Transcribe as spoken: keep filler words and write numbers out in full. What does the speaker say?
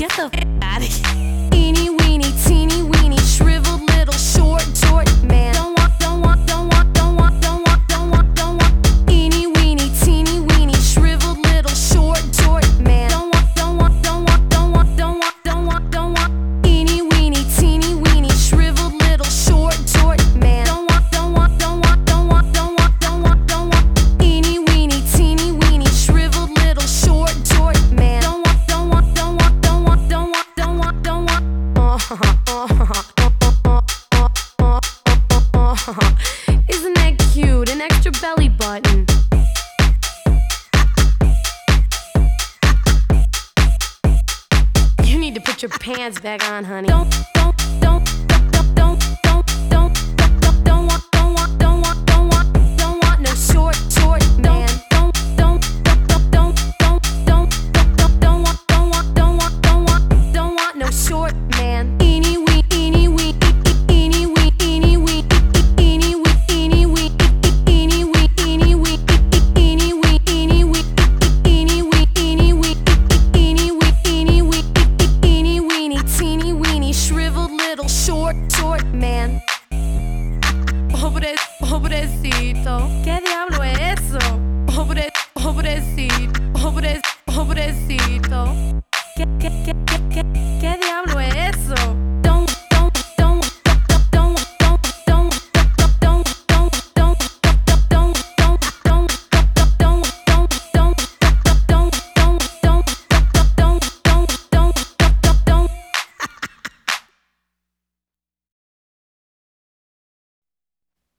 Get the f out of here. Eeny weeny, teeny weeny, shriveled little short, short man. Don't want, don't want, don't want, don't want, don't want, don't want, don't want. Eeny weeny, teeny weeny, shriveled little short, short man. Don't want, don't want, don't want, don't want, don't want, don't want, don't want. Eeny weeny, teeny weeny, shriveled little short, short man. Don't want, don't want, don't want, don't want, don't want, don't want, don't want. Eeny weeny, teeny weeny, shriveled little short, short man. Don't want, don't want, don't want, don't want, don't want, don't want, don't want. Isn't that cute? An extra belly button. You need to put your pants back on, honey. Don't, don't, don't.